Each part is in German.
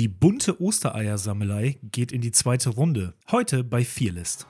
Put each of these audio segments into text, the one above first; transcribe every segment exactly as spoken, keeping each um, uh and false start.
Die bunte Ostereiersammelei geht in die zweite Runde. Heute bei Fearlist.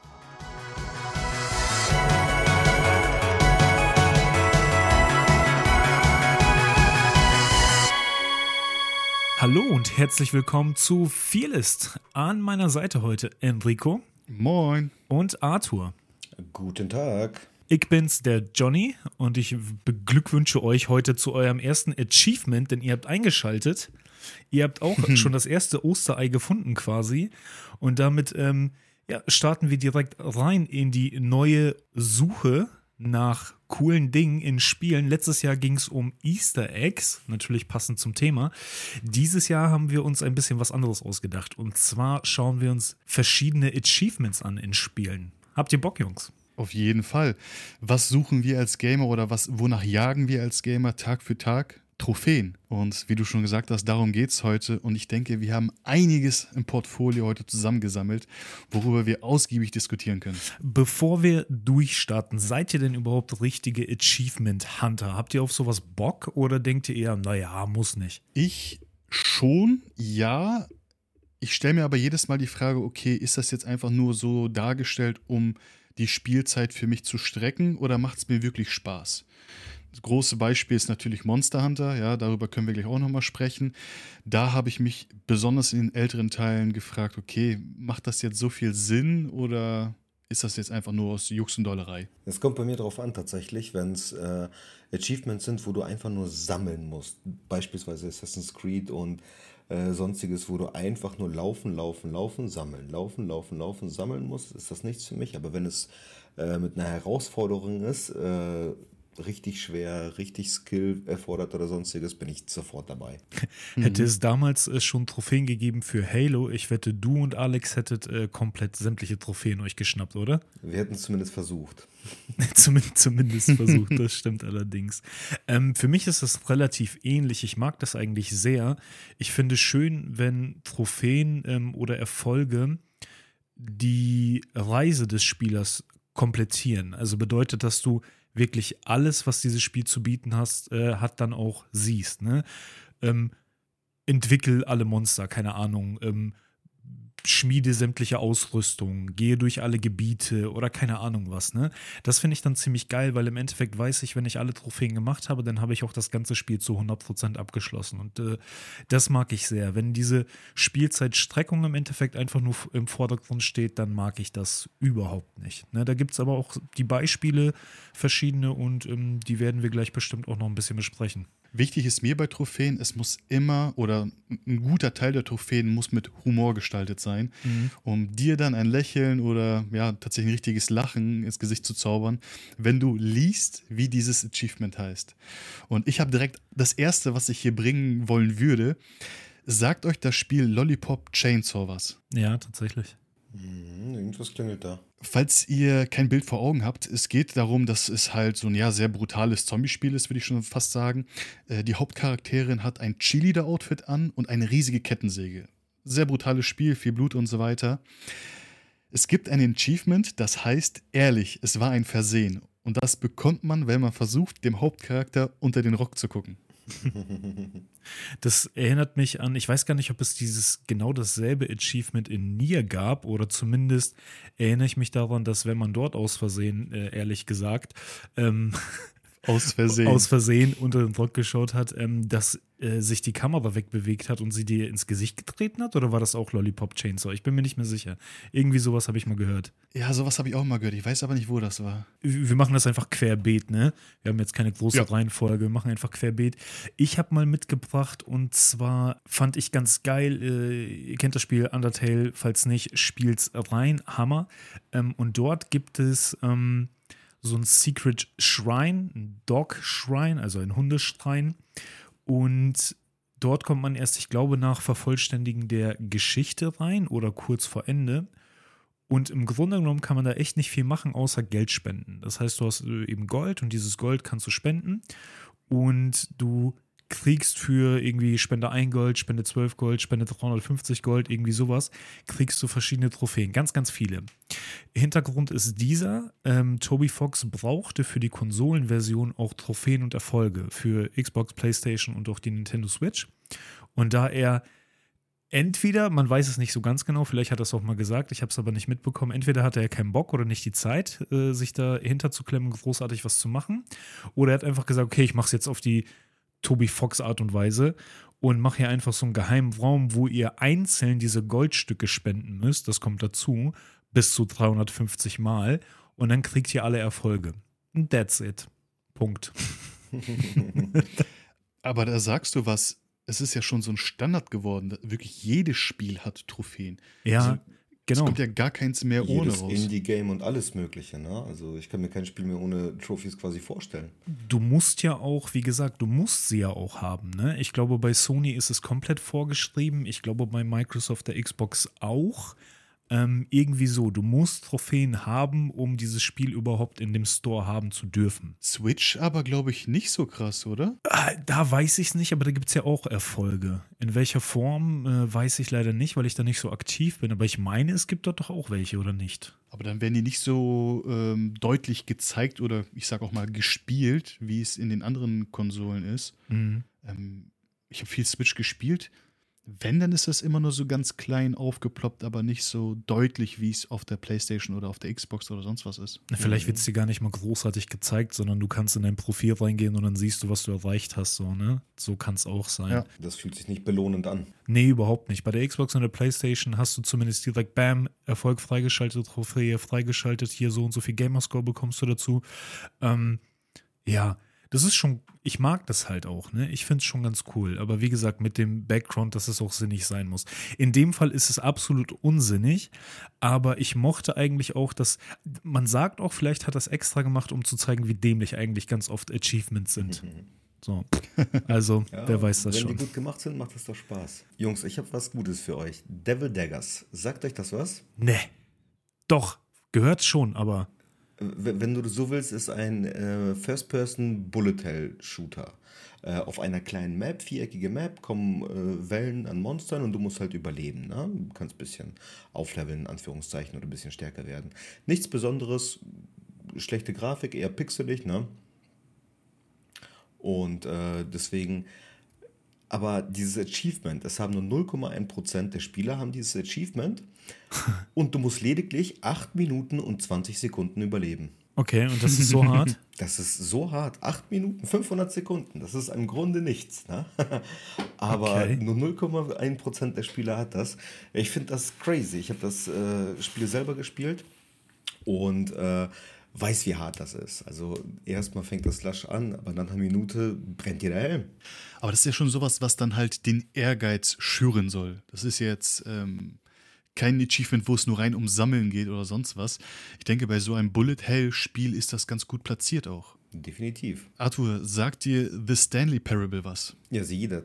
Hallo und herzlich willkommen zu Fearlist. An meiner Seite heute Enrico. Moin. Und Arthur. Guten Tag. Ich bin's, der Johnny, und ich beglückwünsche euch heute zu eurem ersten Achievement, denn ihr habt eingeschaltet. Ihr habt auch schon das erste Osterei gefunden quasi. Und damit ähm, ja, starten wir direkt rein in die neue Suche nach coolen Dingen in Spielen. Letztes Jahr ging es um Easter Eggs, natürlich passend zum Thema. Dieses Jahr haben wir uns ein bisschen was anderes ausgedacht. Und zwar schauen wir uns verschiedene Achievements an in Spielen. Habt ihr Bock, Jungs? Auf jeden Fall. Was suchen wir als Gamer oder was, wonach jagen wir als Gamer Tag für Tag? Trophäen. Und wie du schon gesagt hast, darum geht es heute. Und ich denke, wir haben einiges im Portfolio heute zusammengesammelt, worüber wir ausgiebig diskutieren können. Bevor wir durchstarten, seid ihr denn überhaupt richtige Achievement-Hunter? Habt ihr auf sowas Bock oder denkt ihr eher, naja, muss nicht? Ich schon, ja. Ich stelle mir aber jedes Mal die Frage, okay, ist das jetzt einfach nur so dargestellt, um die Spielzeit für mich zu strecken oder macht es mir wirklich Spaß? Das große Beispiel ist natürlich Monster Hunter, ja, darüber können wir gleich auch nochmal sprechen. Da habe ich mich besonders in den älteren Teilen gefragt, okay, macht das jetzt so viel Sinn oder ist das jetzt einfach nur aus Jux und Dollerei? Es kommt bei mir drauf an tatsächlich, wenn es äh, Achievements sind, wo du einfach nur sammeln musst. Beispielsweise Assassin's Creed und äh, sonstiges, wo du einfach nur laufen, laufen, laufen, sammeln, laufen, laufen, laufen, sammeln musst, ist das nichts für mich. Aber wenn es äh, mit einer Herausforderung ist, äh, richtig schwer, richtig Skill erfordert oder sonstiges, bin ich sofort dabei. Hätte es damals äh, schon Trophäen gegeben für Halo, ich wette, du und Alex hättet äh, komplett sämtliche Trophäen euch geschnappt, oder? Wir hätten es zumindest versucht. Zumindest, zumindest versucht, das stimmt allerdings. Ähm, für mich ist das relativ ähnlich. Ich mag das eigentlich sehr. Ich finde es schön, wenn Trophäen ähm, oder Erfolge die Reise des Spielers komplettieren. Also bedeutet, dass du wirklich alles, was dieses Spiel zu bieten hast, äh, hat, dann auch siehst. Ne? Ähm, entwickel alle Monster, keine Ahnung, ähm, schmiede sämtliche Ausrüstung, gehe durch alle Gebiete oder keine Ahnung was. Ne? Das finde ich dann ziemlich geil, weil im Endeffekt weiß ich, wenn ich alle Trophäen gemacht habe, dann habe ich auch das ganze Spiel zu hundert Prozent abgeschlossen. Und äh, das mag ich sehr. Wenn diese Spielzeitstreckung im Endeffekt einfach nur im Vordergrund steht, dann mag ich das überhaupt nicht. Ne? Da gibt es aber auch die Beispiele verschiedene und ähm, die werden wir gleich bestimmt auch noch ein bisschen besprechen. Wichtig ist mir bei Trophäen, es muss immer oder ein guter Teil der Trophäen muss mit Humor gestaltet sein, mhm. um dir dann ein Lächeln oder ja tatsächlich ein richtiges Lachen ins Gesicht zu zaubern, wenn du liest, wie dieses Achievement heißt. Und ich habe direkt das erste, was ich hier bringen wollen würde. Sagt euch das Spiel Lollipop Chainsaw was? Ja, tatsächlich. Hm, irgendwas klingelt da. Falls ihr kein Bild vor Augen habt, es geht darum, dass es halt so ein ja, sehr brutales Zombie-Spiel ist, würde ich schon fast sagen. Äh, die Hauptcharakterin hat ein Cheerleader-Outfit an und eine riesige Kettensäge. Sehr brutales Spiel, viel Blut und so weiter. Es gibt ein Achievement, das heißt, ehrlich, es war ein Versehen. Und das bekommt man, wenn man versucht, dem Hauptcharakter unter den Rock zu gucken. Das erinnert mich an, ich weiß gar nicht, ob es dieses genau dasselbe Achievement in Nier gab oder zumindest erinnere ich mich daran, dass wenn man dort aus Versehen, äh, ehrlich gesagt, ähm, aus Versehen aus Versehen unter den Rock geschaut hat, ähm, dass äh, sich die Kamera wegbewegt hat und sie dir ins Gesicht getreten hat, oder war das auch Lollipop Chainsaw? Ich bin mir nicht mehr sicher. Irgendwie sowas habe ich mal gehört. Ja, sowas habe ich auch mal gehört. Ich weiß aber nicht, wo das war. Wir machen das einfach querbeet, ne? Wir haben jetzt keine große ja. Reihenfolge, wir machen einfach querbeet. Ich habe mal mitgebracht und zwar fand ich ganz geil, äh, ihr kennt das Spiel Undertale, falls nicht, spielt's rein, Hammer. Ähm, und dort gibt es ähm, so ein Secret Shrine, ein Dog Shrine, also ein Hundeschrein. Und dort kommt man erst, ich glaube, nach Vervollständigen der Geschichte rein oder kurz vor Ende. Und im Grunde genommen kann man da echt nicht viel machen, außer Geld spenden. Das heißt, du hast eben Gold und dieses Gold kannst du spenden. Und du kriegst für irgendwie Spende ein Gold, Spende zwölf Gold, Spende dreihundertfünfzig Gold, irgendwie sowas, kriegst du verschiedene Trophäen, ganz, ganz viele. Hintergrund ist dieser, ähm, Toby Fox brauchte für die Konsolenversion auch Trophäen und Erfolge für Xbox, PlayStation und auch die Nintendo Switch. Und da er entweder, man weiß es nicht so ganz genau, vielleicht hat er es auch mal gesagt, ich habe es aber nicht mitbekommen, entweder hatte er keinen Bock oder nicht die Zeit, äh, sich dahinter zu klemmen, großartig was zu machen, oder er hat einfach gesagt, okay, ich mache es jetzt auf die Toby Fox Art und Weise und mache hier einfach so einen geheimen Raum, wo ihr einzeln diese Goldstücke spenden müsst, das kommt dazu, bis zu dreihundertfünfzig Mal und dann kriegt ihr alle Erfolge. And that's it. Punkt. Aber da sagst du was, es ist ja schon so ein Standard geworden. Wirklich jedes Spiel hat Trophäen. Ja, also, es genau. kommt ja gar keins mehr ohne Jedes raus. Indie-Game und alles Mögliche. Ne? Also ich kann mir kein Spiel mehr ohne Trophies quasi vorstellen. Du musst ja auch, wie gesagt, du musst sie ja auch haben. Ne? Ich glaube, bei Sony ist es komplett vorgeschrieben. Ich glaube, bei Microsoft der Xbox auch. Ähm, irgendwie so, du musst Trophäen haben, um dieses Spiel überhaupt in dem Store haben zu dürfen. Switch aber, glaube ich, nicht so krass, oder? Ah, da weiß ich es nicht, aber da gibt es ja auch Erfolge. In welcher Form, äh, weiß ich leider nicht, weil ich da nicht so aktiv bin. Aber ich meine, es gibt dort doch auch welche, oder nicht? Aber dann werden die nicht so ähm, deutlich gezeigt oder ich sag auch mal gespielt, wie es in den anderen Konsolen ist. Mhm. Ähm, ich habe viel Switch gespielt. Wenn, dann ist das immer nur so ganz klein aufgeploppt, aber nicht so deutlich, wie es auf der PlayStation oder auf der Xbox oder sonst was ist. Vielleicht wird es dir gar nicht mal großartig gezeigt, sondern du kannst in dein Profil reingehen und dann siehst du, was du erreicht hast. So, ne? So kann es auch sein. Ja. Das fühlt sich nicht belohnend an. Nee, überhaupt nicht. Bei der Xbox und der PlayStation hast du zumindest direkt, bam, Erfolg freigeschaltet, Trophäe freigeschaltet, hier so und so viel Gamerscore bekommst du dazu. Ähm, ja, das ist schon, ich mag das halt auch, ne? Ich finde es schon ganz cool. Aber wie gesagt, mit dem Background, dass es auch sinnig sein muss. In dem Fall ist es absolut unsinnig, aber ich mochte eigentlich auch, dass, man sagt auch, vielleicht hat das extra gemacht, um zu zeigen, wie dämlich eigentlich ganz oft Achievements sind. So, also, Ja, wer weiß das wenn schon. die gut gemacht sind, macht das doch Spaß. Jungs, ich habe was Gutes für euch. Devil Daggers. Sagt euch das was? Nee, doch, gehört schon, aber W- Wenn du so willst, ist ein äh, First-Person-Bullet-Hell-Shooter. Äh, auf einer kleinen Map, viereckige Map, kommen äh, Wellen an Monstern und du musst halt überleben. Ne? Du kannst ein bisschen aufleveln, in Anführungszeichen, oder ein bisschen stärker werden. Nichts Besonderes, schlechte Grafik, eher pixelig, ne? Und äh, deswegen, aber dieses Achievement, es haben nur null Komma eins Prozent der Spieler haben dieses Achievement und du musst lediglich acht Minuten und zwanzig Sekunden überleben. okay, und das ist so hart. Das ist so hart. acht Minuten, fünfhundert Sekunden. Das ist im Grunde nichts. Ne? Aber Okay. nur null Komma eins Prozent der Spieler hat das. Ich finde das crazy. Ich habe das äh, Spiel selber gespielt und äh, weiß, wie hart das ist. Also erstmal fängt das Slash an, aber nach einer Minute brennt dir der Helm. Aber das ist ja schon sowas, was dann halt den Ehrgeiz schüren soll. Das ist jetzt ähm, kein Achievement, wo es nur rein um Sammeln geht oder sonst was. Ich denke, bei so einem Bullet-Hell-Spiel ist das ganz gut platziert auch. Definitiv. Arthur, sagt dir The Stanley Parable was? Ja, sieh das.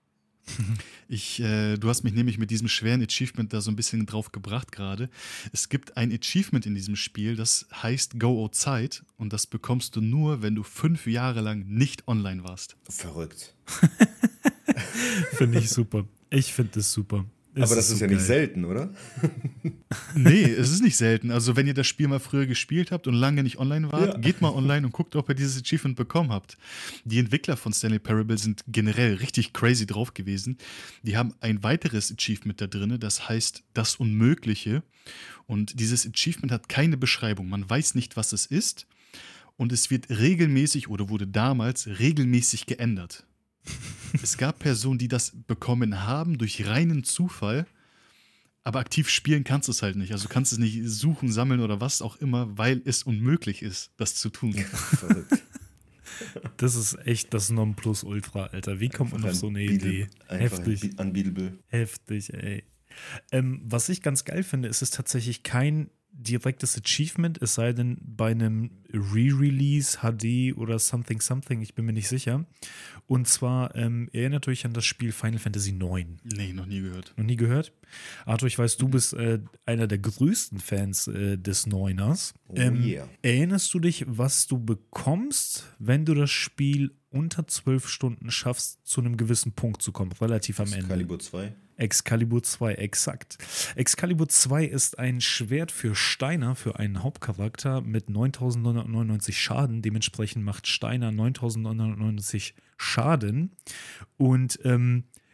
Ich, äh, du hast mich nämlich mit diesem schweren Achievement da so ein bisschen drauf gebracht gerade. Es gibt ein Achievement in diesem Spiel, das heißt Go Outside und das bekommst du nur, wenn du fünf Jahre lang nicht online warst. Verrückt. Finde ich super. Ich finde das super. Es Aber das ist so ja nicht geil. selten, oder? Nee, es ist nicht selten. Also wenn ihr das Spiel mal früher gespielt habt und lange nicht online wart, Ja. geht mal online und guckt, ob ihr dieses Achievement bekommen habt. Die Entwickler von Stanley Parable sind generell richtig crazy drauf gewesen. Die haben ein weiteres Achievement da drin, das heißt Das Unmögliche. Und dieses Achievement hat keine Beschreibung. Man weiß nicht, was es ist. Und es wird regelmäßig oder wurde damals regelmäßig geändert. Es gab Personen, die das bekommen haben durch reinen Zufall, aber aktiv spielen kannst du es halt nicht. Also du kannst es nicht suchen, sammeln oder was auch immer, weil es unmöglich ist, das zu tun. Verrückt. Das ist echt das Nonplusultra, Alter. Wie kommt man auf so eine Idee? Einfach Heftig. unbeatable. Heftig, ey. Ähm, was ich ganz geil finde, ist es tatsächlich kein direktes Achievement, es sei denn bei einem Re-Release, H D oder Something Something, ich bin mir nicht sicher. Und zwar ähm, erinnert euch an das Spiel Final Fantasy neun. Nee, noch nie gehört. Noch nie gehört? Arthur, ich weiß, du bist äh, einer der größten Fans äh, des Neuners. Oh Ähm, yeah. Erinnerst du dich, was du bekommst, wenn du das Spiel unter zwölf Stunden schaffst, zu einem gewissen Punkt zu kommen, relativ am Ende? Excalibur zwei. Excalibur zwei, exakt. Excalibur zwei ist ein Schwert für Steiner, für einen Hauptcharakter mit neuntausendneunhundertneunundneunzig Schaden. Dementsprechend macht Steiner neuntausendneunhundertneunundneunzig Schaden. Und ähm,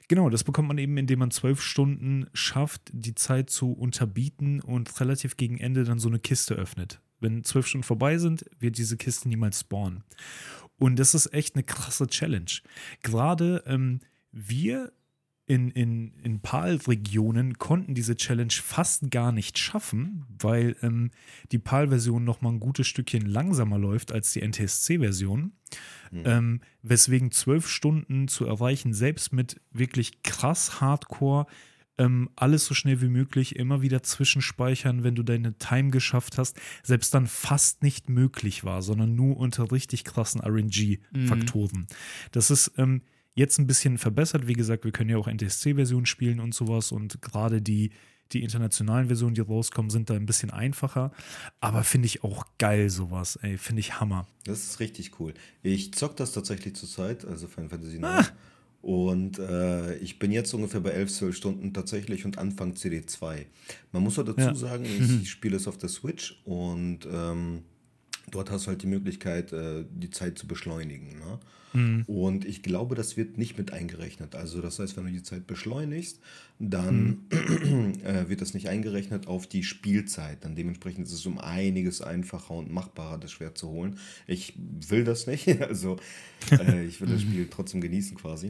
Genau, das bekommt man eben, indem man zwölf Stunden schafft, die Zeit zu unterbieten und relativ gegen Ende dann so eine Kiste öffnet. Wenn zwölf Stunden vorbei sind, wird diese Kiste niemals spawnen. Und das ist echt eine krasse Challenge. Gerade ähm, wir in, in, in P A L-Regionen konnten diese Challenge fast gar nicht schaffen, weil ähm, die P A L-Version noch mal ein gutes Stückchen langsamer läuft als die N T S C-Version. Mhm. Ähm, weswegen zwölf Stunden zu erreichen, selbst mit wirklich krass Hardcore, ähm, alles so schnell wie möglich, immer wieder zwischenspeichern, wenn du deine Time geschafft hast, selbst dann fast nicht möglich war, sondern nur unter richtig krassen R N G-Faktoren. Mhm. Das ist ähm, jetzt ein bisschen verbessert. Wie gesagt, wir können ja auch N T S C-Versionen spielen und sowas und gerade die, die internationalen Versionen, die rauskommen, sind da ein bisschen einfacher. Aber finde ich auch geil sowas, ey. Finde ich Hammer. Das ist richtig cool. Ich zock das tatsächlich zurzeit, also Final Fantasy neun. Ah. Und äh, ich bin jetzt ungefähr bei elf, zwölf Stunden tatsächlich und Anfang C D zwei. Man muss auch dazu ja. sagen, ich mhm. spiele es auf der Switch und ähm, dort hast du halt die Möglichkeit, äh, die Zeit zu beschleunigen. Ne? Mhm. Und ich glaube, das wird nicht mit eingerechnet. Also das heißt, wenn du die Zeit beschleunigst, dann mhm. äh, wird das nicht eingerechnet auf die Spielzeit. Dann dementsprechend ist es um einiges einfacher und machbarer, das Schwert zu holen. Ich will das nicht. Also äh, ich will das Spiel trotzdem genießen quasi.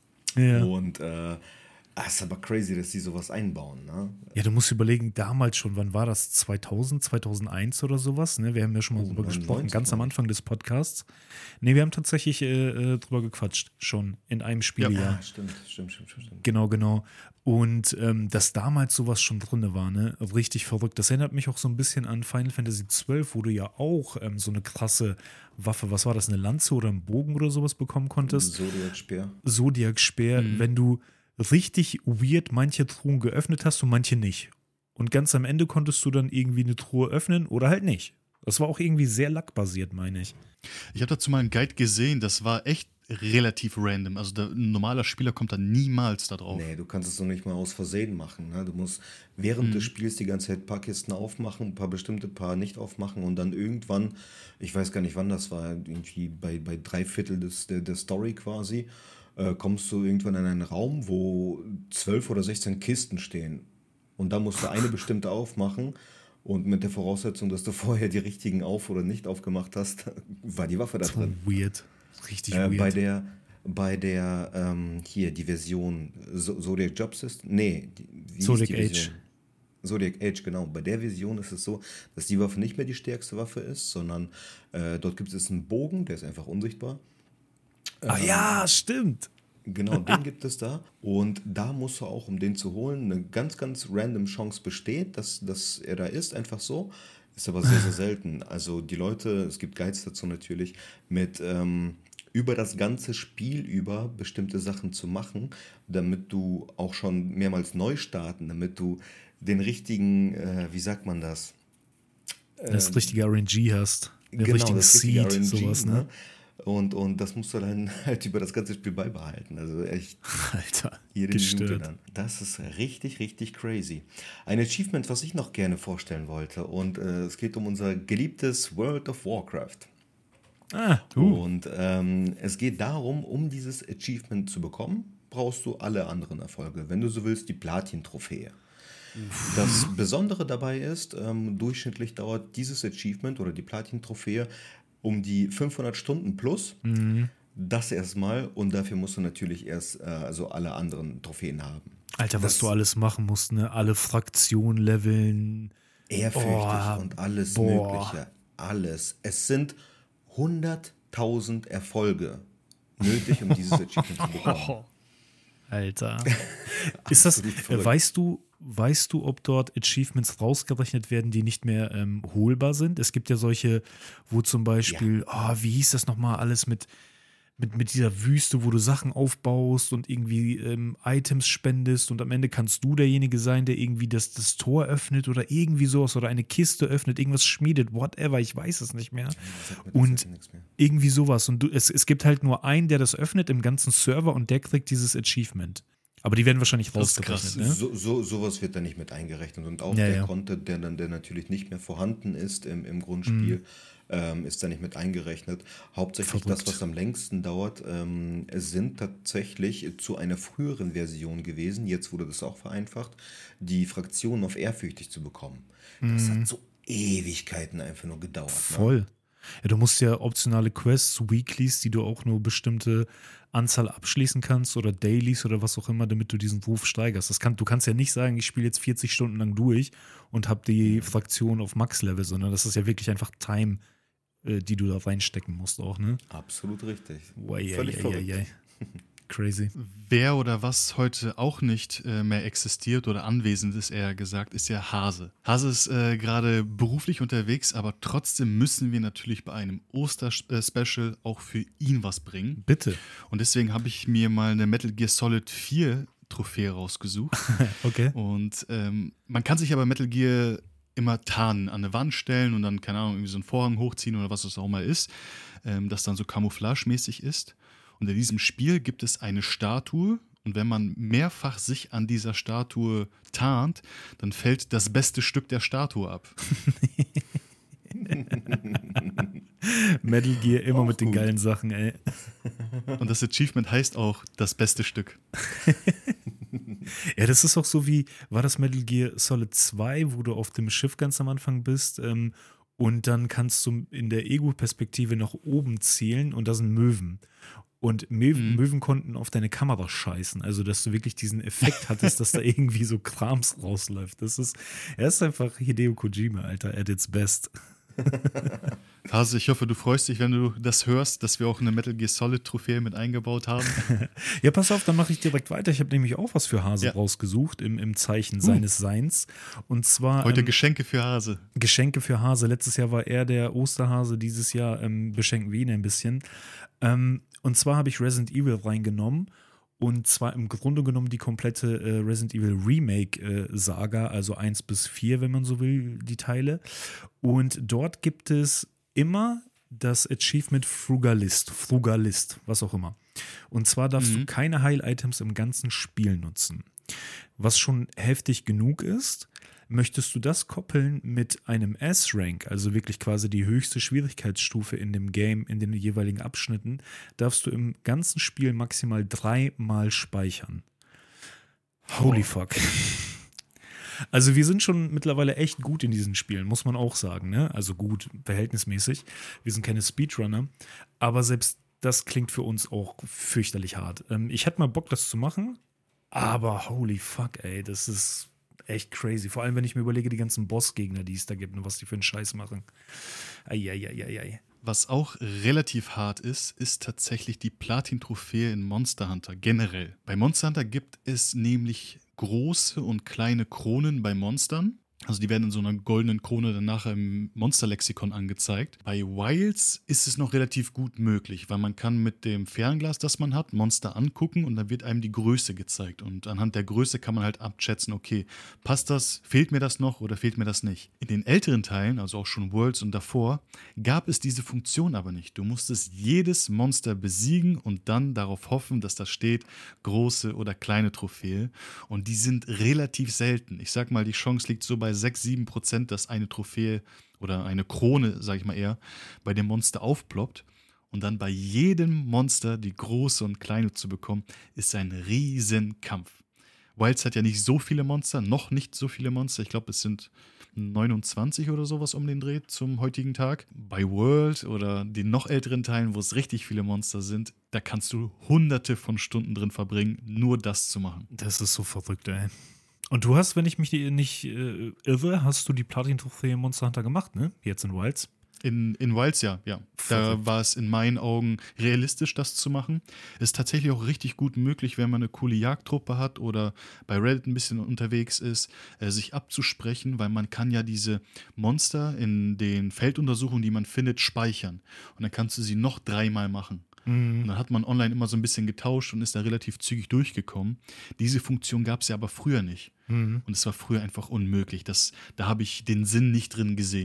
Ja. Und äh, es ist aber crazy, dass die sowas einbauen. Ne? Ja, du musst überlegen, damals schon, wann war das? zweitausend, zweitausendeins oder sowas? Ne? Wir haben ja schon mal oh, drüber gesprochen, ganz am Anfang des Podcasts. Ne, wir haben tatsächlich äh, drüber gequatscht, schon in einem Spieljahr. Ja, stimmt, stimmt, stimmt, stimmt. Genau, genau. Und ähm, dass damals sowas schon drin war, ne? Richtig verrückt. Das erinnert mich auch so ein bisschen an Final Fantasy zwölf, wo du ja auch ähm, so eine krasse Waffe, was war das, eine Lanze oder einen Bogen oder sowas bekommen konntest? Zodiac-Speer. Zodiac-Speer, mhm. wenn du richtig weird manche Truhen geöffnet hast und manche nicht. Und ganz am Ende konntest du dann irgendwie eine Truhe öffnen oder halt nicht. Das war auch irgendwie sehr lackbasiert, meine ich. Ich habe dazu mal einen Guide gesehen, das war echt relativ random. Also der, ein normaler Spieler kommt da niemals da drauf. Nee, du kannst es noch nicht mal aus Versehen machen. Ne? Du musst während mhm. des Spiels die ganze Zeit ein paar Kisten aufmachen, ein paar bestimmte paar nicht aufmachen und dann irgendwann, ich weiß gar nicht wann das war, irgendwie bei, bei drei Viertel des, der, der Story quasi, äh, kommst du irgendwann in einen Raum, wo zwölf oder sechzehn Kisten stehen. Und da musst du eine bestimmte aufmachen. Und mit der Voraussetzung, dass du vorher die richtigen auf- oder nicht aufgemacht hast, war die Waffe da so drin. Weird. Richtig äh, weird. Bei der, bei der ähm, hier, die Version Zodiac Job System, nee, die, wie Zodiac hieß die Age. Version? Zodiac Age, genau. Bei der Version ist es so, dass die Waffe nicht mehr die stärkste Waffe ist, sondern äh, dort gibt es einen Bogen, der ist einfach unsichtbar. Ah ähm, ja, stimmt. Genau, den gibt es da. Und da musst du auch, um den zu holen, eine ganz, ganz random Chance besteht, dass, dass er da ist, einfach so. Ist aber sehr, sehr selten. Also die Leute, es gibt Guides dazu natürlich, mit ähm, über das ganze Spiel über bestimmte Sachen zu machen, damit du auch schon mehrmals neu starten, damit du den richtigen, äh, wie sagt man das? Ähm, das richtige R N G hast. Den genau, richtigen das richtige Seed, R N G, sowas, ne? ne? Und, und das musst du dann halt über das ganze Spiel beibehalten. Also echt. Alter, jede gestört. Minute dann. Das ist richtig, richtig crazy. Ein Achievement, was ich noch gerne vorstellen wollte. Und äh, es geht um unser geliebtes World of Warcraft. Ah, uh. Und ähm, es geht darum, um dieses Achievement zu bekommen, brauchst du alle anderen Erfolge. Wenn du so willst, die Platin-Trophäe. Das Besondere dabei ist, ähm, durchschnittlich dauert dieses Achievement oder die Platin-Trophäe um die fünfhundert Stunden plus. Mhm. Das erstmal und dafür musst du natürlich erst äh, also alle anderen Trophäen haben. Alter, das was du alles machen musst, ne? Alle Fraktionen leveln. Ehrfürchtig oh, und alles boah. Mögliche. Alles. Es sind hunderttausend Erfolge nötig, um dieses Achievement zu bekommen. Alter. Ist das, äh, weißt du, weißt du, ob dort Achievements rausgerechnet werden, die nicht mehr ähm, holbar sind? Es gibt ja solche, wo zum Beispiel, ja. oh, wie hieß das nochmal alles mit, mit, mit dieser Wüste, wo du Sachen aufbaust und irgendwie ähm, Items spendest und am Ende kannst du derjenige sein, der irgendwie das, das Tor öffnet oder irgendwie sowas oder eine Kiste öffnet, irgendwas schmiedet, whatever, ich weiß es nicht mehr. Und irgendwie sowas. Und du, es, es gibt halt nur einen, der das öffnet im ganzen Server und der kriegt dieses Achievement. Aber die werden wahrscheinlich Das ist rausgerechnet, krass. ne? So, so, sowas wird da nicht mit eingerechnet. Und auch Ja, der ja. Content, der dann der natürlich nicht mehr vorhanden ist im, im Mhm. Grundspiel, ähm, ist da nicht mit eingerechnet. Hauptsächlich das, was Verrückt. am längsten dauert, ähm, sind tatsächlich zu einer früheren Version gewesen, jetzt wurde das auch vereinfacht, die Fraktionen auf ehrfürchtig zu bekommen. Das hat Mhm. so Ewigkeiten einfach nur gedauert, ne? Voll. Ja, du musst ja optionale Quests, Weeklies, die du auch nur bestimmte Anzahl abschließen kannst oder Dailies oder was auch immer, damit du diesen Ruf steigerst. Das kann, du kannst ja nicht sagen, ich spiele jetzt vierzig Stunden lang durch und habe die Mhm. Fraktion auf Max-Level, sondern das ist ja wirklich einfach Time, äh, die du da reinstecken musst auch, ne? Absolut richtig. Völlig verrückt. Uaiaiaiai. Crazy. Wer oder was heute auch nicht äh, mehr existiert oder anwesend ist, eher gesagt, ist ja Hase. Hase ist äh, gerade beruflich unterwegs, aber trotzdem müssen wir natürlich bei einem Oster-Special auch für ihn was bringen. Bitte. Und deswegen habe ich mir mal eine Metal Gear Solid vier Trophäe rausgesucht. Okay. Und ähm, man kann sich aber Metal Gear immer tarnen, an eine Wand stellen und dann, keine Ahnung, irgendwie so einen Vorhang hochziehen oder was es auch mal ist, ähm, das dann so camouflagemäßig ist. Und in diesem Spiel gibt es eine Statue und wenn man mehrfach sich an dieser Statue tarnt, dann fällt das beste Stück der Statue ab. Metal Gear immer Auch mit den gut. geilen Sachen, ey. Und das Achievement heißt auch das beste Stück. Ja, das ist auch so wie, war das Metal Gear Solid zwei, wo du auf dem Schiff ganz am Anfang bist, ähm, und dann kannst du in der Ego-Perspektive nach oben zielen und da sind Möwen. Und Möwen, Mhm. Möwen konnten auf deine Kamera scheißen, also dass du wirklich diesen Effekt hattest, dass da irgendwie so Krams rausläuft. Das ist, er ist einfach Hideo Kojima, Alter, at its best. Hase, ich hoffe, du freust dich, wenn du das hörst, dass wir auch eine Metal Gear Solid Trophäe mit eingebaut haben. Ja, pass auf, dann mache ich direkt weiter. Ich habe nämlich auch was für Hase Ja. rausgesucht im, im Zeichen seines Seins. Und zwar Heute ähm, Geschenke für Hase. Geschenke für Hase. Letztes Jahr war er der Osterhase, dieses Jahr ähm, beschenken wir ihn ein bisschen. Ähm, und zwar habe ich Resident Evil reingenommen. Und zwar im Grunde genommen die komplette äh, Resident Evil Remake-Saga, also eins bis vier, wenn man so will, die Teile. Und dort gibt es immer das Achievement Frugalist, Frugalist, was auch immer. Und zwar darfst Mhm. du keine Heil-Items im ganzen Spiel nutzen. Was schon heftig genug ist, möchtest du das koppeln mit einem S-Rank, also wirklich quasi die höchste Schwierigkeitsstufe in dem Game, in den jeweiligen Abschnitten, darfst du im ganzen Spiel maximal dreimal speichern. Holy fuck. Also wir sind schon mittlerweile echt gut in diesen Spielen, muss man auch sagen, ne? Also gut, verhältnismäßig. Wir sind keine Speedrunner, aber selbst das klingt für uns auch fürchterlich hart. Ähm, ich hätte mal Bock, das zu machen, aber holy fuck, ey, das ist echt crazy. Vor allem, wenn ich mir überlege, die ganzen Bossgegner, die es da gibt und was die für einen Scheiß machen. Eieieiei. Was auch relativ hart ist, ist tatsächlich die Platin-Trophäe in Monster Hunter generell. Bei Monster Hunter gibt es nämlich große und kleine Kronen bei Monstern. Also die werden in so einer goldenen Krone dann nachher im Monsterlexikon angezeigt. Bei Wilds ist es noch relativ gut möglich, weil man kann mit dem Fernglas, das man hat, Monster angucken und dann wird einem die Größe gezeigt. Und anhand der Größe kann man halt abschätzen, okay, passt das, fehlt mir das noch oder fehlt mir das nicht. In den älteren Teilen, also auch schon Worlds und davor, gab es diese Funktion aber nicht. Du musstest jedes Monster besiegen und dann darauf hoffen, dass da steht, große oder kleine Trophäe. Und die sind relativ selten. Ich sag mal, die Chance liegt so bei sechs, sieben Prozent, dass eine Trophäe oder eine Krone, sag ich mal eher, bei dem Monster aufploppt. Und dann bei jedem Monster die große und kleine zu bekommen, ist ein Riesenkampf. Wilds hat ja nicht so viele Monster, noch nicht so viele Monster. Ich glaube, es sind neunundzwanzig oder sowas um den Dreh zum heutigen Tag. Bei World oder den noch älteren Teilen, wo es richtig viele Monster sind, da kannst du hunderte von Stunden drin verbringen, nur das zu machen. Das ist so verrückt, ey. Und du hast, wenn ich mich nicht äh, irre, hast du die Platin-Trophäe Monster Hunter gemacht, ne? Jetzt in Wilds. In, in Wilds, ja, ja. Verrückt. Da war es in meinen Augen realistisch, das zu machen. Ist tatsächlich auch richtig gut möglich, wenn man eine coole Jagdtruppe hat oder bei Reddit ein bisschen unterwegs ist, äh, sich abzusprechen, weil man kann ja diese Monster in den Felduntersuchungen, die man findet, speichern. Und dann kannst du sie noch dreimal machen. Und dann hat man online immer so ein bisschen getauscht und ist da relativ zügig durchgekommen. Diese Funktion gab es ja aber früher nicht. Mhm. Und es war früher einfach unmöglich. Das, da habe ich den Sinn nicht drin gesehen.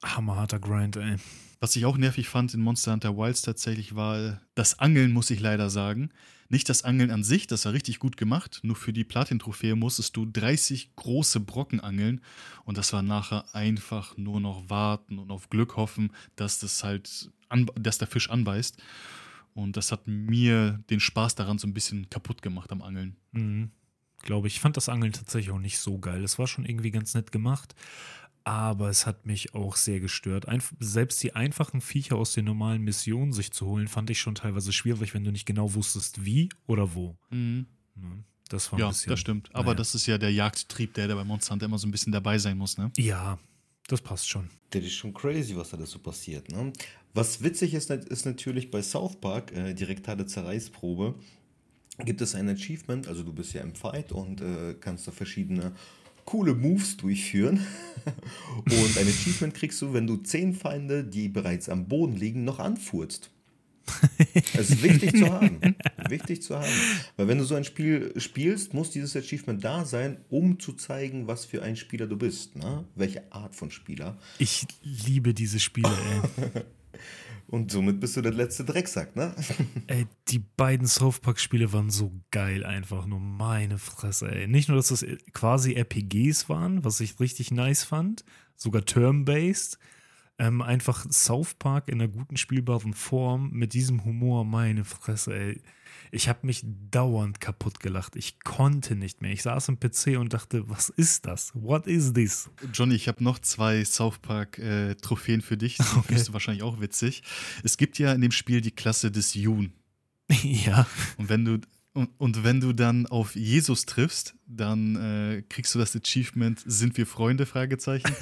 Hammerharter Grind, ey. Was ich auch nervig fand in Monster Hunter Wilds tatsächlich war das Angeln, muss ich leider sagen. Nicht das Angeln an sich, das war richtig gut gemacht. Nur für die Platin-Trophäe musstest du dreißig große Brocken angeln. Und das war nachher einfach nur noch warten und auf Glück hoffen, dass das halt, an, dass der Fisch anbeißt. Und das hat mir den Spaß daran so ein bisschen kaputt gemacht am Angeln. Mhm. Glaube ich. Ich fand das Angeln tatsächlich auch nicht so geil. Es war schon irgendwie ganz nett gemacht. Aber es hat mich auch sehr gestört. Einf- selbst die einfachen Viecher aus den normalen Missionen sich zu holen, fand ich schon teilweise schwierig, wenn du nicht genau wusstest, wie oder wo. Mhm. Ne? Das war ein Ja, bisschen, das stimmt. Aber naja. das ist ja der Jagdtrieb, der, der bei Monster Hunter immer so ein bisschen dabei sein muss, ne? Ja, das passt schon. Das ist schon crazy, was da so passiert. Ne? Was witzig ist, ist natürlich bei South Park, äh, direktale Zerreißprobe, gibt es ein Achievement, also du bist ja im Fight und äh, kannst da verschiedene coole Moves durchführen. Und ein Achievement kriegst du, wenn du zehn Feinde, die bereits am Boden liegen, noch anfurzt. Das ist wichtig zu haben. Wichtig zu haben. Weil wenn du so ein Spiel spielst, muss dieses Achievement da sein, um zu zeigen, was für ein Spieler du bist. Ne? Welche Art von Spieler. Ich liebe diese Spiele, ey. Und somit bist du der letzte Drecksack, ne? Ey, die beiden South Park-Spiele waren so geil, einfach nur meine Fresse, ey. Nicht nur, dass das quasi R P Gs waren, was ich richtig nice fand, sogar turn-based, ähm, einfach South Park in einer guten spielbaren Form mit diesem Humor, meine Fresse, ey. Ich habe mich dauernd kaputt gelacht. Ich konnte nicht mehr. Ich saß im P C und dachte, was ist das? What is this? Johnny, ich habe noch zwei South Park-Trophäen für dich. Die Okay. findest du wahrscheinlich auch witzig. Es gibt ja in dem Spiel die Klasse des Jun. Ja. Und wenn du, und, und wenn du dann auf Jesus triffst, dann äh, kriegst du das Achievement Sind wir Freunde? Fragezeichen.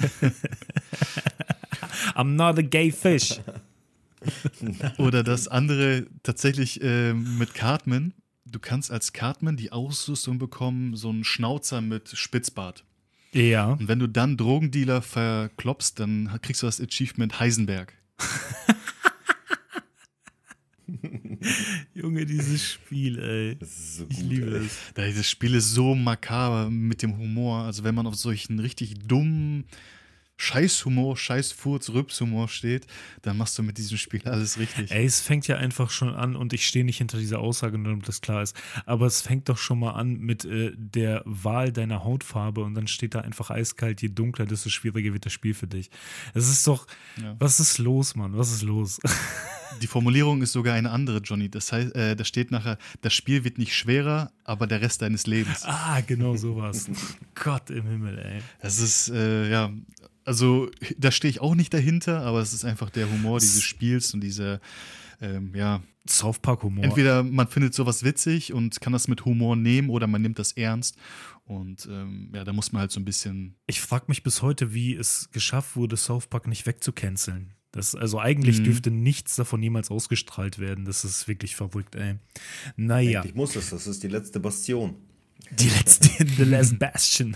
I'm not a gay fish. Oder das andere tatsächlich äh, mit Cartman. Du kannst als Cartman die Ausrüstung bekommen, so einen Schnauzer mit Spitzbart. Ja. Und wenn du dann Drogendealer verklopst, dann kriegst du das Achievement Heisenberg. Junge, dieses Spiel, ey. Das ist so Ich gut, liebe ey. es. Das Spiel ist so makaber mit dem Humor. Also wenn man auf solchen richtig dummen Scheißhumor, Scheißfurz, Rübshumor steht, dann machst du mit diesem Spiel alles richtig. Ey, es fängt ja einfach schon an und ich stehe nicht hinter dieser Aussage, nur damit das klar ist, aber es fängt doch schon mal an mit äh, der Wahl deiner Hautfarbe und dann steht da einfach eiskalt, je dunkler, desto schwieriger wird das Spiel für dich. Es ist doch, Ja. was ist los, Mann? Was ist los? Die Formulierung ist sogar eine andere, Johnny. Das heißt, äh, da steht nachher, das Spiel wird nicht schwerer, aber der Rest deines Lebens. Ah, genau sowas. Gott im Himmel, ey. Das ist, äh, ja, also da stehe ich auch nicht dahinter, aber es ist einfach der Humor dieses Spiels und diese, ähm, ja, South Park Humor. entweder man findet sowas witzig und kann das mit Humor nehmen oder man nimmt das ernst. Und ähm, ja, da muss man halt so ein bisschen. Ich frage mich bis heute, wie es geschafft wurde, South Park nicht wegzucanceln. Das, also eigentlich Mhm. dürfte nichts davon jemals ausgestrahlt werden. Das ist wirklich verrückt, ey. Naja, Eigentlich muss es, das ist die letzte Bastion. die letzte, The Last Bastion.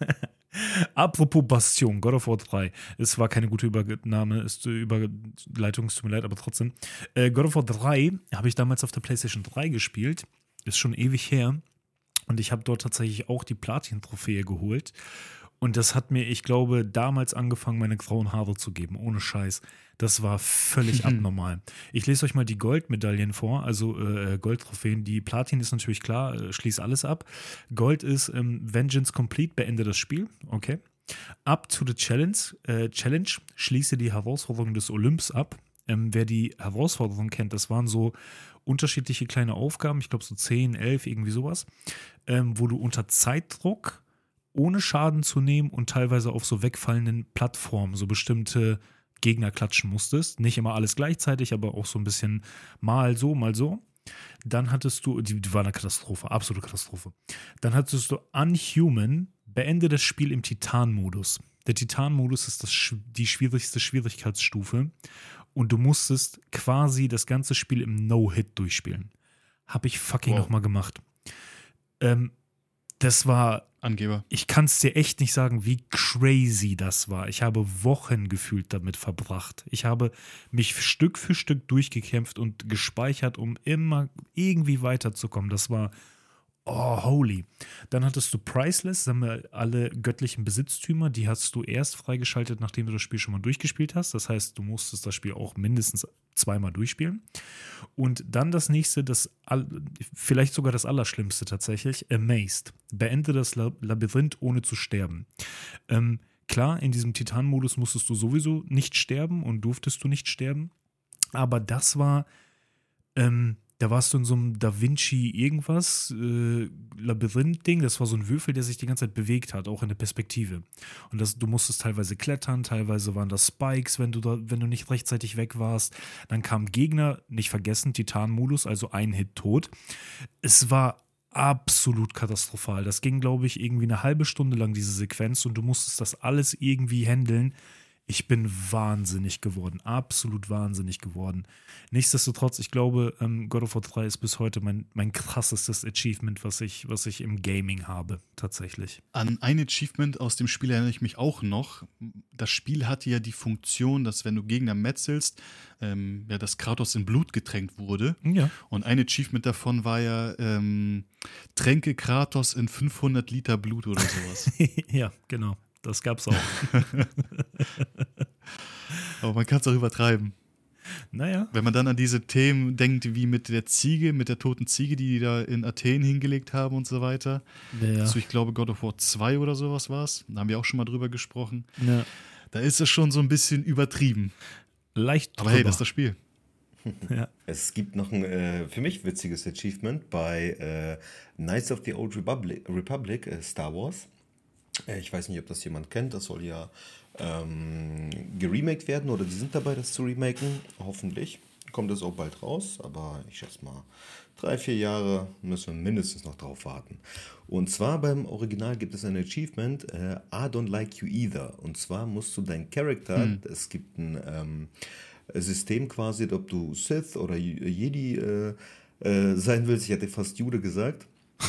Apropos Bastion, God of War drei. Es war keine gute Übernahme, ist äh, Überleitung, es tut mir leid, aber trotzdem. Äh, God of War drei habe ich damals auf der PlayStation drei gespielt. Ist schon ewig her. Und ich habe dort tatsächlich auch die Platin-Trophäe geholt. Und das hat mir, ich glaube, damals angefangen, meine grauen Haare zu geben. Ohne Scheiß. Das war völlig abnormal. Ich lese euch mal die Goldmedaillen vor, also äh, Goldtrophäen. Die Platin ist natürlich klar, äh, schließ alles ab. Gold ist ähm, Vengeance Complete, beende das Spiel. Okay. Up to the Challenge. Äh, Challenge, schließe die Herausforderung des Olymps ab. Ähm, wer die Herausforderung kennt, das waren so unterschiedliche kleine Aufgaben, ich glaube so zehn, elf, irgendwie sowas, ähm, wo du unter Zeitdruck, ohne Schaden zu nehmen und teilweise auf so wegfallenden Plattformen so bestimmte Gegner klatschen musstest. Nicht immer alles gleichzeitig, aber auch so ein bisschen mal so, mal so. Dann hattest du, die, die war eine Katastrophe, absolute Katastrophe. Dann hattest du Unhuman, beende das Spiel im Titan-Modus. Der Titan-Modus ist das, die schwierigste Schwierigkeitsstufe und du musstest quasi das ganze Spiel im No-Hit durchspielen. Hab ich fucking Wow. nochmal gemacht. Ähm, das war Angeber. Ich kann es dir echt nicht sagen, wie crazy das war. Ich habe Wochen gefühlt damit verbracht. Ich habe mich Stück für Stück durchgekämpft und gespeichert, um immer irgendwie weiterzukommen. Das war Oh, holy. Dann hattest du Priceless, sagen wir alle göttlichen Besitztümer, die hast du erst freigeschaltet, nachdem du das Spiel schon mal durchgespielt hast. Das heißt, du musstest das Spiel auch mindestens zweimal durchspielen. Und dann das nächste, das all, vielleicht sogar das Allerschlimmste tatsächlich, Amazed. Beende das Labyrinth ohne zu sterben. Ähm, klar, in diesem Titan-Modus musstest du sowieso nicht sterben und durftest du nicht sterben. Aber das war, ähm, da warst du in so einem Da Vinci irgendwas, äh, Labyrinth-Ding, das war so ein Würfel, der sich die ganze Zeit bewegt hat, auch in der Perspektive. Und das, du musstest teilweise klettern, teilweise waren das Spikes, wenn du da, wenn du nicht rechtzeitig weg warst. Dann kamen Gegner, nicht vergessen, Titan-Modus, also ein Hit tot. Es war absolut katastrophal. Das ging, glaube ich, irgendwie eine halbe Stunde lang, diese Sequenz, und du musstest das alles irgendwie handeln. Ich bin wahnsinnig geworden, absolut wahnsinnig geworden. Nichtsdestotrotz, ich glaube, ähm, God of War drei ist bis heute mein, mein krassestes Achievement, was ich, was ich im Gaming habe, tatsächlich. An ein Achievement aus dem Spiel erinnere ich mich auch noch. Das Spiel hatte ja die Funktion, dass wenn du Gegner metzelst, ähm, ja, dass Kratos in Blut getränkt wurde. Ja. Und ein Achievement davon war ja, ähm, tränke Kratos in fünfhundert Liter Blut oder sowas. Ja, genau. Das gab's auch. Aber man kann es auch übertreiben. Naja. Wenn man dann an diese Themen denkt, wie mit der Ziege, mit der toten Ziege, die die da in Athen hingelegt haben und so weiter. Ja. Also ich glaube, God of War zwei oder sowas war es. Da haben wir auch schon mal drüber gesprochen. Ja. Da ist es schon so ein bisschen übertrieben. Leicht Aber drüber. hey, das ist das Spiel. Ja. Es gibt noch ein äh, für mich witziges Achievement bei äh, Knights of the Old Republic, Republic äh, Star Wars. Äh, ich weiß nicht, ob das jemand kennt. Das soll ja ähm, geremaked werden oder die sind dabei, das zu remaken. Hoffentlich kommt es auch bald raus, aber ich schätze mal, drei, vier Jahre müssen wir mindestens noch drauf warten. Und zwar beim Original gibt es ein Achievement, äh, I don't like you either. Und zwar musst du deinen Charakter, hm. es gibt ein ähm, System quasi, ob du Sith oder Jedi äh, äh, sein willst. Ich hätte fast Jude gesagt.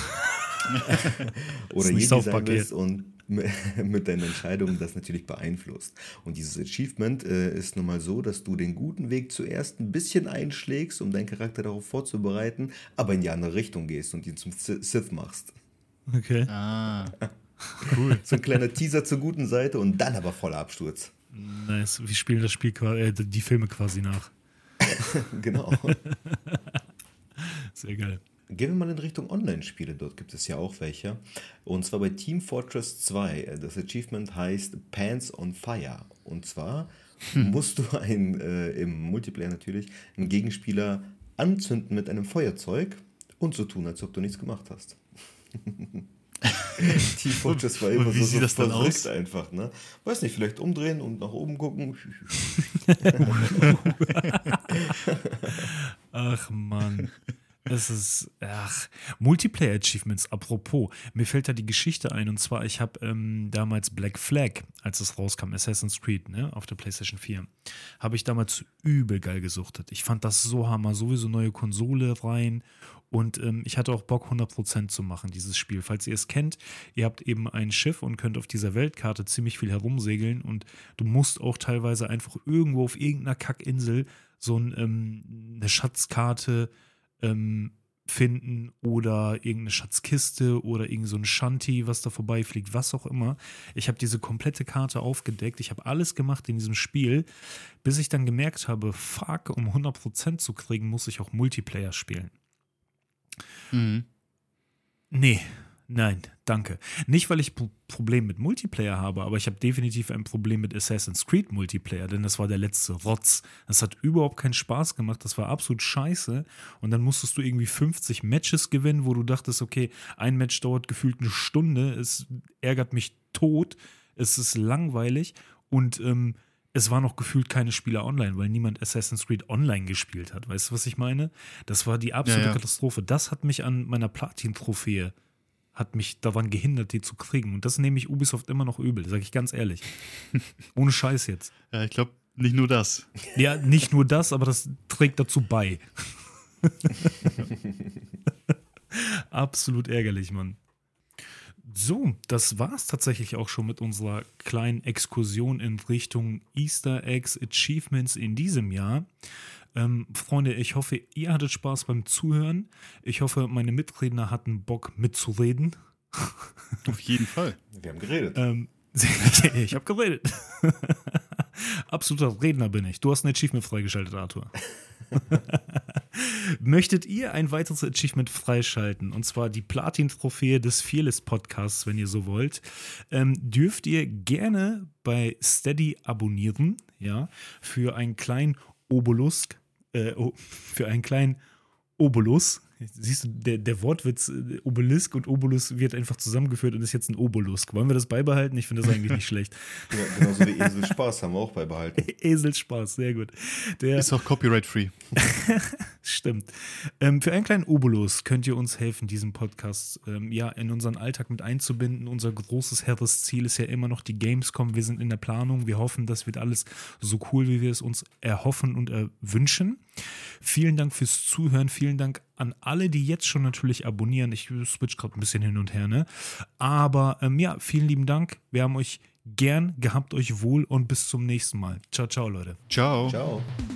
Oder Jedi sein willst und mit deinen Entscheidungen das natürlich beeinflusst. Und dieses Achievement äh, ist nun mal so, dass du den guten Weg zuerst ein bisschen einschlägst, um deinen Charakter darauf vorzubereiten, aber in die andere Richtung gehst und ihn zum Sith machst. Okay. Ah, cool. So ein kleiner Teaser zur guten Seite und dann aber voller Absturz. Nice. Wir spielen das Spiel, äh, die Filme quasi nach. Genau. Sehr geil. Gehen wir mal in Richtung Online-Spiele, dort gibt es ja auch welche. Und zwar bei Team Fortress zwei. Das Achievement heißt Pants on Fire. Und zwar hm. musst du ein, äh, im Multiplayer natürlich einen Gegenspieler anzünden mit einem Feuerzeug und so tun, als ob du nichts gemacht hast. Team Fortress war immer und wie so, sieht so das dann aus? Einfach, ne? Weiß nicht, vielleicht umdrehen und nach oben gucken. Ach Mann. Es ist, ach, Multiplayer-Achievements, apropos, mir fällt da die Geschichte ein, und zwar, ich habe ähm, damals Black Flag, als es rauskam, Assassin's Creed, ne, auf der PlayStation vier, habe ich damals übel geil gesuchtet. Ich fand das so hammer, sowieso neue Konsole rein, und ähm, ich hatte auch Bock, hundert Prozent zu machen, dieses Spiel. Falls ihr es kennt, ihr habt eben ein Schiff und könnt auf dieser Weltkarte ziemlich viel herumsegeln, und du musst auch teilweise einfach irgendwo auf irgendeiner Kackinsel so ein, ähm, eine Schatzkarte Ähm, finden oder irgendeine Schatzkiste oder irgend so ein Shanty, was da vorbeifliegt, was auch immer. Ich habe diese komplette Karte aufgedeckt. Ich habe alles gemacht in diesem Spiel, bis ich dann gemerkt habe, fuck, um hundert Prozent zu kriegen, muss ich auch Multiplayer spielen. Mhm. Nee, nein, danke. Nicht, weil ich ein Problem mit Multiplayer habe, aber ich habe definitiv ein Problem mit Assassin's Creed Multiplayer, denn das war der letzte Rotz. Das hat überhaupt keinen Spaß gemacht, das war absolut scheiße, und dann musstest du irgendwie fünfzig Matches gewinnen, wo du dachtest, okay, ein Match dauert gefühlt eine Stunde, es ärgert mich tot, es ist langweilig, und ähm, es waren noch gefühlt keine Spieler online, weil niemand Assassin's Creed online gespielt hat. Weißt du, was ich meine? Das war die absolute ja, ja. Katastrophe. Das hat mich an meiner Platin-Trophäe hat mich daran gehindert, die zu kriegen. Und das nehme ich Ubisoft immer noch übel, sage ich ganz ehrlich. Ohne Scheiß jetzt. Ja, ich glaube, nicht nur das. Ja, nicht nur das, aber das trägt dazu bei. Absolut ärgerlich, Mann. So, das war's tatsächlich auch schon mit unserer kleinen Exkursion in Richtung Easter Eggs Achievements in diesem Jahr. Ähm, Freunde, ich hoffe, ihr hattet Spaß beim Zuhören. Ich hoffe, meine Mitredner hatten Bock mitzureden. Auf jeden Fall. Wir haben geredet. Ähm, ich habe geredet. Absoluter Redner bin ich. Du hast ein Achievement freigeschaltet, Arthur. Möchtet ihr ein weiteres Achievement freischalten, und zwar die Platin-Trophäe des Fearless-Podcasts, wenn ihr so wollt, ähm, dürft ihr gerne bei Steady abonnieren, ja, für einen kleinen Obolus, äh, oh, für einen kleinen Obolus. Siehst du, der, der Wortwitz äh, Obelisk und Obolus wird einfach zusammengeführt und ist jetzt ein Obolusk. Wollen wir das beibehalten? Ich finde das eigentlich nicht schlecht. Ja, genauso wie Eselspaß haben wir auch beibehalten. Eselspaß, sehr gut. Der, Ist auch copyright-free. Stimmt. Ähm, für einen kleinen Obolus könnt ihr uns helfen, diesen Podcast ähm, ja, in unseren Alltag mit einzubinden. Unser großes Heeresziel ist ja immer noch die Gamescom. Wir sind in der Planung. Wir hoffen, das wird alles so cool, wie wir es uns erhoffen und erwünschen. Vielen Dank fürs Zuhören. Vielen Dank an alle, die jetzt schon natürlich abonnieren. Ich switch gerade ein bisschen hin und her, ne? Aber ähm, ja, vielen lieben Dank. Wir haben euch gern, gehabt euch wohl und bis zum nächsten Mal. Ciao, ciao, Leute. Ciao. Ciao.